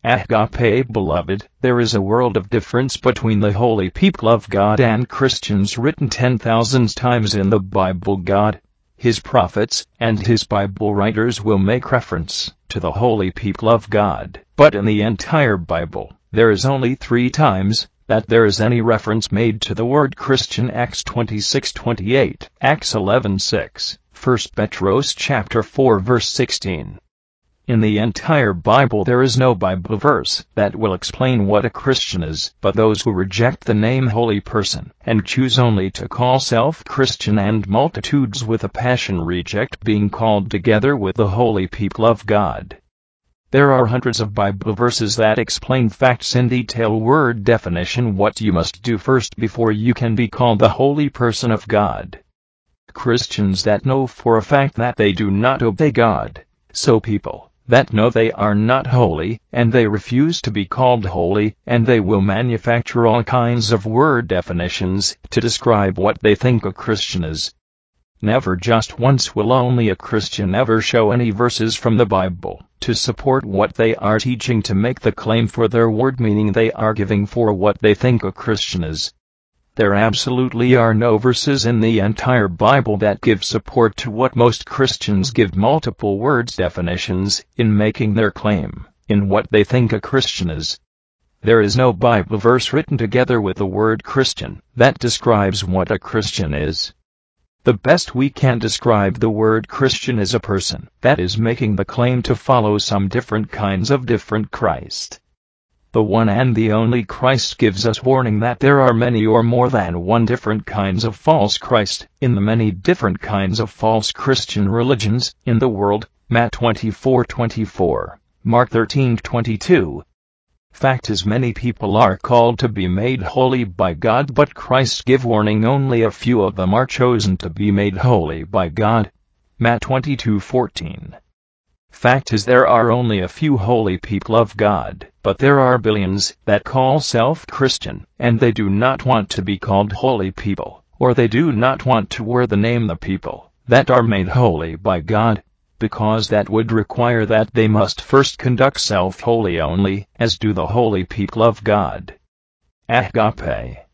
Agape, beloved, there is a world of difference between the holy people of God and Christians written 10,000 times in the Bible. God, His prophets, and His Bible writers will make reference to the holy people of God. But in the entire Bible, there is only 3 times that there is any reference made to the word Christian: Acts 26:28, Acts 11:6, 1 Petros chapter 4 verse 16. In the entire Bible there is no Bible verse that will explain what a Christian is, but those who reject the name holy person and choose only to call self Christian, and multitudes with a passion reject being called together with the holy people of God. There are hundreds of Bible verses that explain facts in detail, word definition, what you must do first before you can be called the holy person of God. Christians that know for a fact that they do not obey God, so people that know they are not holy, and they refuse to be called holy, and they will manufacture all kinds of word definitions to describe what they think a Christian is. Never just once will only a Christian ever show any verses from the Bible to support what they are teaching, to make the claim for their word meaning they are giving for what they think a Christian is. There absolutely are no verses in the entire Bible that give support to what most Christians give multiple words definitions in making their claim in what they think a Christian is. There is no Bible verse written together with the word Christian that describes what a Christian is. The best we can describe the word Christian is a person that is making the claim to follow some different kinds of different Christ. The one and the only Christ gives us warning that there are many or more than one different kinds of false Christ in the many different kinds of false Christian religions in the world. Matt 24:24, Mark 13:22. Fact is, many people are called to be made holy by God, but Christ give warning only a few of them are chosen to be made holy by God. Matt 22:14. Fact is, there are only a few holy people of God, but there are billions that call self-Christian, and they do not want to be called holy people, or they do not want to wear the name the people that are made holy by God, because that would require that they must first conduct self-holy only, as do the holy people of God. Agape.